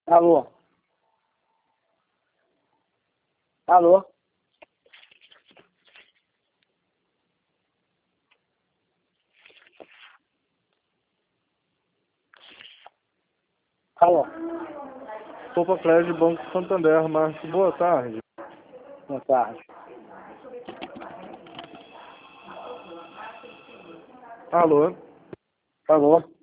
Alô? Alô? Alô? Sopa Prédio Banco Santander, Márcio. Boa tarde. Boa tarde. Alô? Alô?